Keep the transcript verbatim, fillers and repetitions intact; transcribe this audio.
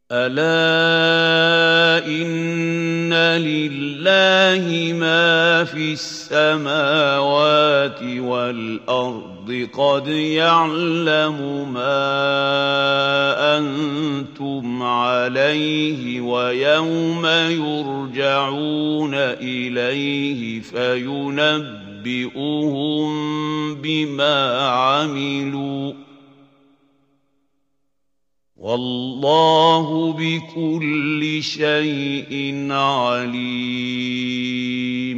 ألا إن لله ما في السماوات والأرض قد يعلم ما أنتم عليه ويوم يرجعون إليه فينبئهم بما عملوا والله بكل شيء عليم.